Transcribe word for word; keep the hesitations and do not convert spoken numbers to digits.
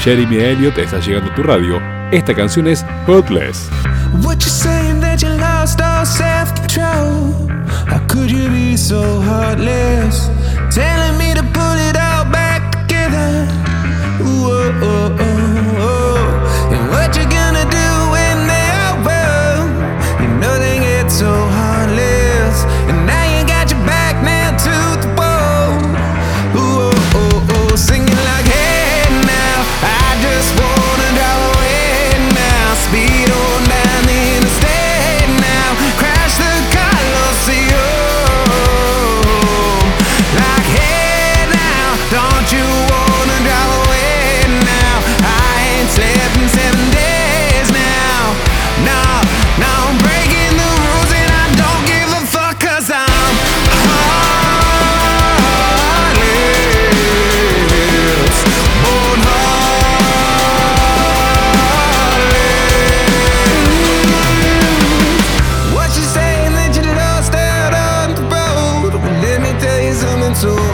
Jeremy Elliott está llegando a tu radio. Esta canción es Hopeless. What you saying that you lost all self-control? How could you be so heartless? Telling me to pull it all back together. Ooh, oh, oh, oh, oh. And what you gonna do when they're over? You know they get so heartless. And now you got your back now to the wall. Ooh, oh, oh, oh. Singing like, hey now, I just wanna drive away now. Speed on down the interstate now. Crash the Colosseum. Like, hey now, don't you wanna drive away now? I ain't slept in seven days now. No, no, I'm breaking the rules and I don't give a fuck, 'cause I'm heartless, born heartless. What you saying that you lost out on the road? Well, let me tell you something so